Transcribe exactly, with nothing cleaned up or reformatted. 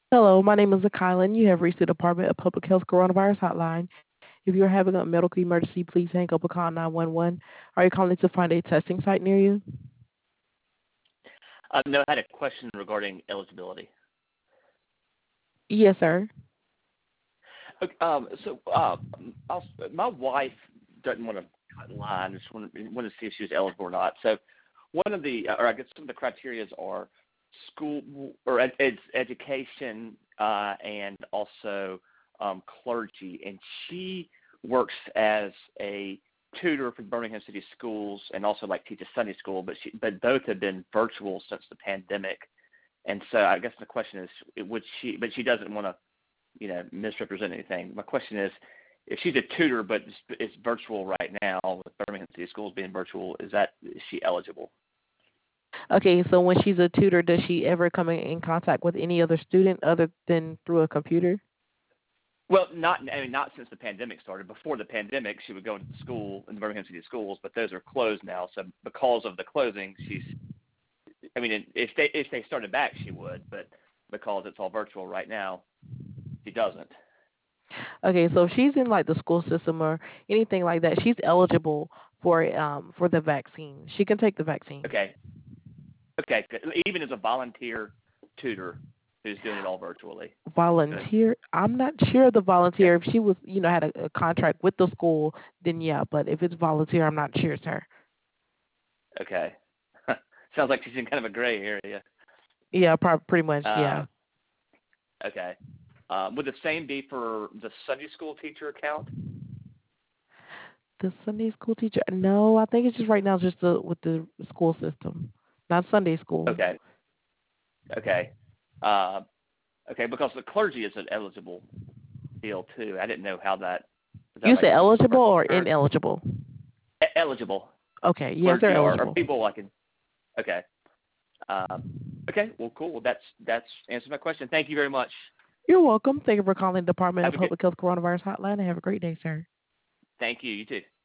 Hello, my name is Akila, and you have reached the Department of Public Health Coronavirus Hotline. If you are having a medical emergency, please hang up and call nine one one. Are you calling to find a testing site near you? Uh, no, I had a question regarding eligibility. Yes, sir. Okay, um, so uh, I'll, my wife doesn't want to cut in line. Just want to, want to see if she was eligible or not. So one of the, or I guess some of the criteria are school or ed, ed, education uh, and also um, clergy. And she works as a tutor for Birmingham City Schools and also like teaches Sunday school, but she, but both have been virtual since the pandemic. And so I guess the question is, would she? But she doesn't want to, you know, misrepresent anything. My question is, if she's a tutor but it's, it's virtual right now with Birmingham City Schools being virtual, is that is she eligible? Okay, so when she's a tutor, does she ever come in in contact with any other student other than through a computer? Well, not I mean not since the pandemic started. Before the pandemic, she would go into the school in the Birmingham City Schools, but those are closed now. So because of the closing, she's I mean if they if they started back, she would, but because it's all virtual right now, she doesn't. Okay, so if she's in like the school system or anything like that, she's eligible for um for the vaccine. She can take the vaccine. Okay, okay. Even as a volunteer tutor who's doing it all virtually. Good. Volunteer? I'm not sure of the Yeah. volunteer. If she was, you know, had a, a contract with the school, then yeah. But if it's volunteer, I'm not sure, sir. Okay. Sounds like she's in kind of a gray area. Yeah, prob- pretty much, Uh, yeah. okay. Um, would the same be for the Sunday school teacher account? The Sunday school teacher? No, I think it's just right now just the, with the school system, not Sunday school. Okay. Okay. Uh, okay, because the clergy is an eligible deal too. I didn't know how that is that You say like eligible personal or church ineligible? E- eligible Okay, yes, they're clergy or, or eligible. people like in okay. Um, okay. Well, cool. Well, that's that's answered my question. Thank you very much. You're welcome. Thank you for calling the Department of Have a good. Public Health Coronavirus Hotline and have a great day, sir. Thank you. You too.